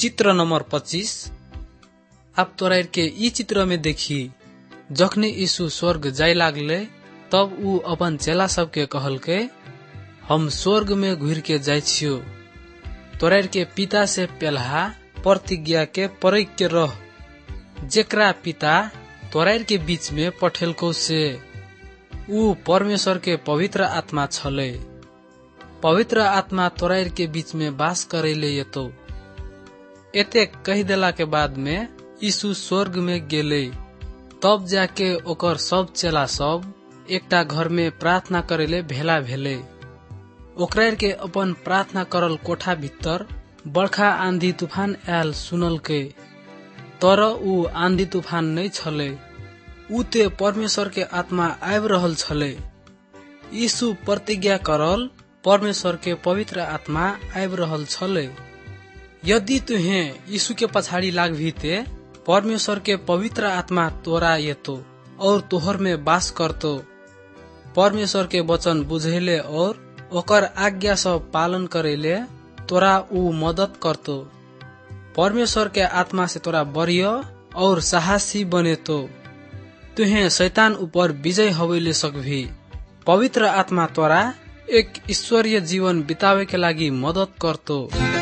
चित्र नंबर 25। आप तोरा के ई चित्र में देखी जखने यीशु स्वर्ग जाय लागले तब ऊ अपन चेला सबके कहल के हम स्वर्ग में घुर के जाय छियो। तोरा के पिता से पहला प्रतिज्ञा के परख के रह, जेकरा पिता तोरा के बीच में पठेलको से ऊ परमेश्वर के पवित्र आत्मा छले। पवित्र आत्मा तोरा के बीच में वास करेले येतो। एते कह देला के बाद में यीशु स्वर्ग में गेले। तब जाके ओकर सब चेला सब एकटा घर में प्रार्थना करेले भेला भेले। ओकरा के अपन प्रार्थना करल कोठा भीतर बड़खा आंधी तूफान आयल सुनल के, तर ऊ आंधी तूफान नहीं छले, ऊ ते परमेश्वर के आत्मा आब रहल छले। यीशु प्रतिज्ञा करल परमेश्वर के पवित्र आत्मा आब रहल छले। यदि तुहे यीशु के पछाड़ी लागभी ते परमेश्वर के पवित्र आत्मा तोरा येतो और तोहर में वास करतो। परमेश्वर के वचन बुझेले और ओकर आज्ञा सब पालन करेले तोरा ऊ मदद करतो। परमेश्वर के आत्मा से तोरा बरिय और साहसी बनेतो। तुहे शैतान ऊपर विजय हवेले सकभी। पवित्र आत्मा तोरा एक ईश्वरीय जीवन बितावे के लागी मदद करतो।